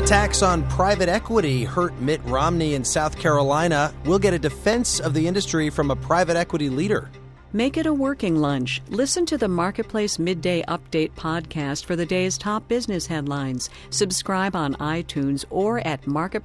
Attacks on private equity hurt Mitt Romney in South Carolina. We'll get a defense of the industry from a private equity leader. Make it a working lunch. Listen to the Marketplace Midday Update podcast for the day's top business headlines. Subscribe on iTunes or at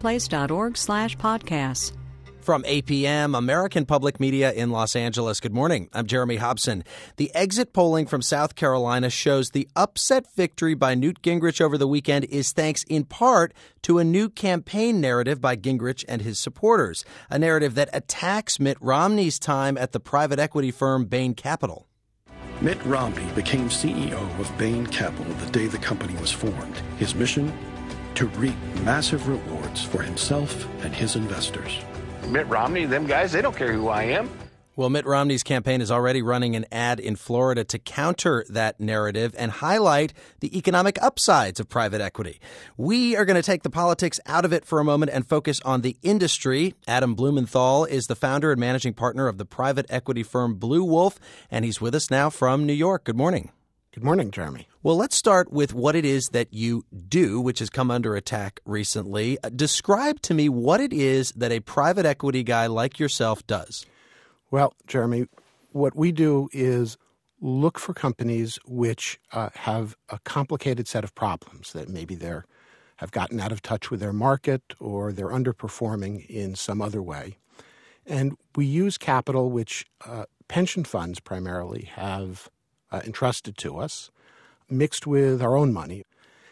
marketplace.org/podcasts. From APM, American Public Media in Los Angeles. Good morning. I'm Jeremy Hobson. The exit polling from South Carolina shows the upset victory by Newt Gingrich over the weekend is thanks in part to a new campaign narrative by Gingrich and his supporters, a narrative that attacks Mitt Romney's time at the private equity firm Bain Capital. Mitt Romney became CEO of Bain Capital the day the company was formed. His mission? To reap massive rewards for himself and his investors. Mitt Romney, them guys, they don't care who I am. Well, Mitt Romney's campaign is already running an ad in Florida to counter that narrative and highlight the economic upsides of private equity. We are going to take the politics out of it for a moment and focus on the industry. Adam Blumenthal is the founder and managing partner of the private equity firm Blue Wolf, and he's with us now from New York. Good morning. Good morning, Jeremy. Well, let's start with what it is that you do, which has come under attack recently. Describe to me what it is that a private equity guy like yourself does. Well, Jeremy, what we do is look for companies which have a complicated set of problems, that maybe have gotten out of touch with their market or they're underperforming in some other way. And we use capital which pension funds primarily have entrusted to us, mixed with our own money.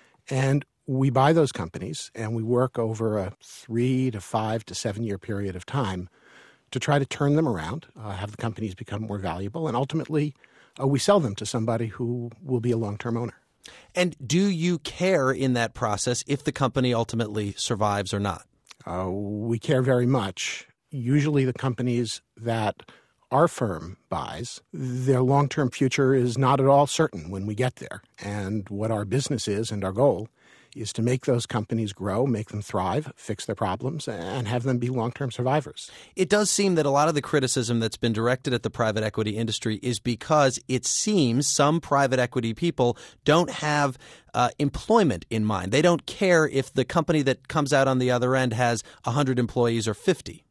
And we buy those companies and we work over a 3 to 5 to 7 year period of time to try to turn them around, have the companies become more valuable, and ultimately we sell them to somebody who will be a long-term owner. And do you care in that process if the company ultimately survives or not? We care very much. Usually the companies that our firm buys, their long-term future is not at all certain when we get there. And what our business is and our goal is to make those companies grow, make them thrive, fix their problems, and have them be long-term survivors. It does seem that a lot of the criticism that's been directed at the private equity industry is because it seems some private equity people don't have employment in mind. They don't care if the company that comes out on the other end has 100 employees or 50.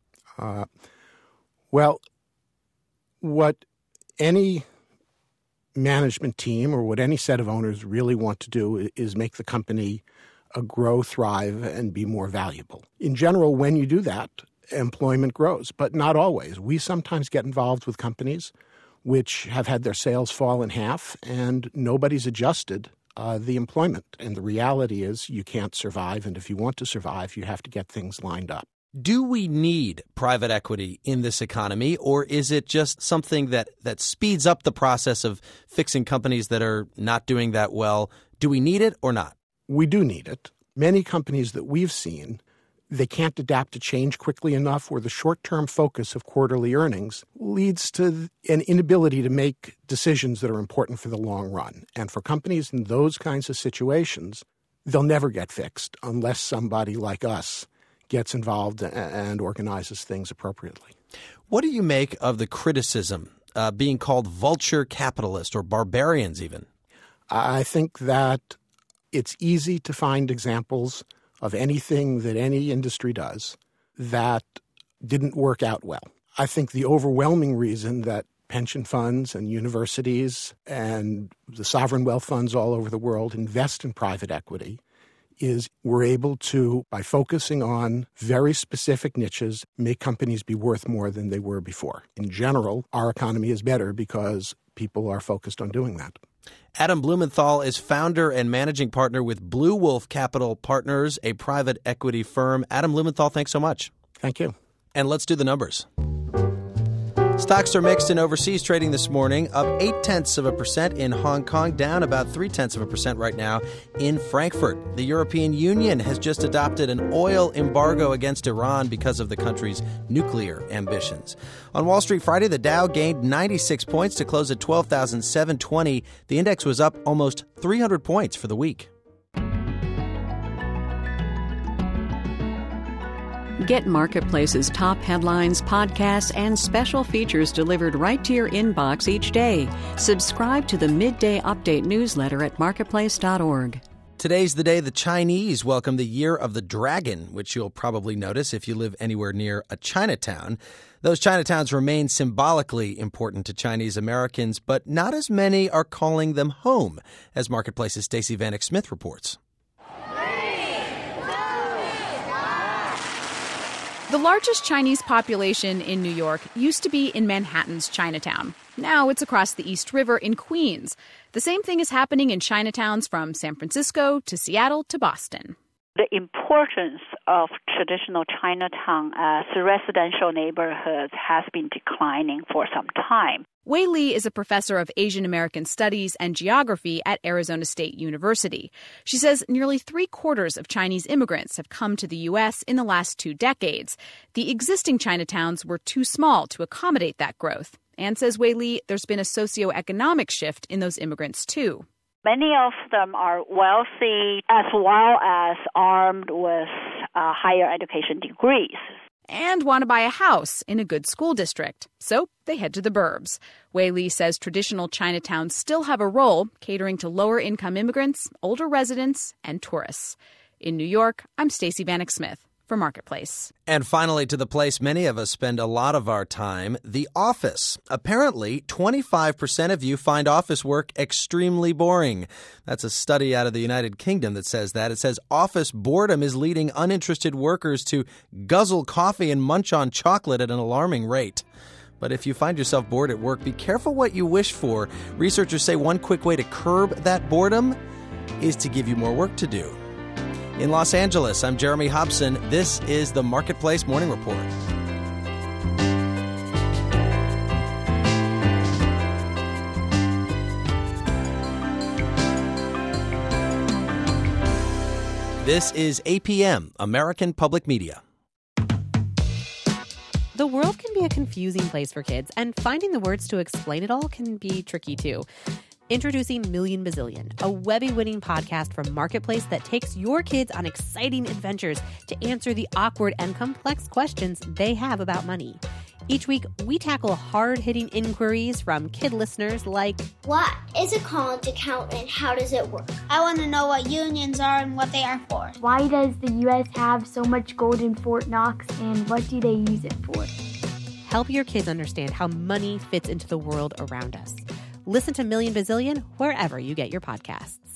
What any management team or what any set of owners really want to do is make the company grow, thrive, and be more valuable. In general, when you do that, employment grows, but not always. We sometimes get involved with companies which have had their sales fall in half and nobody's adjusted the employment. And the reality is you can't survive, and if you want to survive, you have to get things lined up. Do we need private equity in this economy, or is it just something that speeds up the process of fixing companies that are not doing that well? Do we need it or not? We do need it. Many companies that we've seen, they can't adapt to change quickly enough, or the short-term focus of quarterly earnings leads to an inability to make decisions that are important for the long run. And for companies in those kinds of situations, they'll never get fixed unless somebody like us gets involved and organizes things appropriately. What do you make of the criticism being called vulture capitalist or barbarians even? I think that it's easy to find examples of anything that any industry does that didn't work out well. I think the overwhelming reason that pension funds and universities and the sovereign wealth funds all over the world invest in private equity is we're able to, by focusing on very specific niches, make companies be worth more than they were before. In general, our economy is better because people are focused on doing that. Adam Blumenthal is founder and managing partner with Blue Wolf Capital Partners, a private equity firm. Adam Blumenthal, thanks so much. Thank you. And let's do the numbers. Stocks are mixed in overseas trading this morning, up 0.8% in Hong Kong, down about 0.3% right now in Frankfurt. The European Union has just adopted an oil embargo against Iran because of the country's nuclear ambitions. On Wall Street Friday, the Dow gained 96 points to close at 12,720. The index was up almost 300 points for the week. Get Marketplace's top headlines, podcasts, and special features delivered right to your inbox each day. Subscribe to the Midday Update newsletter at marketplace.org. Today's the day the Chinese welcome the Year of the Dragon, which you'll probably notice if you live anywhere near a Chinatown. Those Chinatowns remain symbolically important to Chinese Americans, but not as many are calling them home, as Marketplace's Stacey Vanek Smith reports. The largest Chinese population in New York used to be in Manhattan's Chinatown. Now it's across the East River in Queens. The same thing is happening in Chinatowns from San Francisco to Seattle to Boston. The importance of traditional Chinatown as residential neighborhoods has been declining for some time. Wei Li is a professor of Asian American Studies and Geography at Arizona State University. She says nearly 3/4 of Chinese immigrants have come to the U.S. in the last 2 decades. The existing Chinatowns were too small to accommodate that growth. And says Wei Li, there's been a socioeconomic shift in those immigrants, too. Many of them are wealthy as well as armed with higher education degrees. And want to buy a house in a good school district. So they head to the burbs. Wei Li says traditional Chinatowns still have a role catering to lower-income immigrants, older residents, and tourists. In New York, I'm Stacey Vanek Smith for Marketplace. And finally, to the place many of us spend a lot of our time, the office. Apparently, 25% of you find office work extremely boring. That's a study out of the United Kingdom that says that. It says office boredom is leading uninterested workers to guzzle coffee and munch on chocolate at an alarming rate. But if you find yourself bored at work, be careful what you wish for. Researchers say one quick way to curb that boredom is to give you more work to do. In Los Angeles, I'm Jeremy Hobson. This is the Marketplace Morning Report. This is APM, American Public Media. The world can be a confusing place for kids, and finding the words to explain it all can be tricky too. Introducing Million Bazillion, a Webby-winning podcast from Marketplace that takes your kids on exciting adventures to answer the awkward and complex questions they have about money. Each week, we tackle hard-hitting inquiries from kid listeners like, what is a college account and how does it work? I want to know what unions are and what they are for. Why does the U.S. have so much gold in Fort Knox and what do they use it for? Help your kids understand how money fits into the world around us. Listen to Million Bazillion wherever you get your podcasts.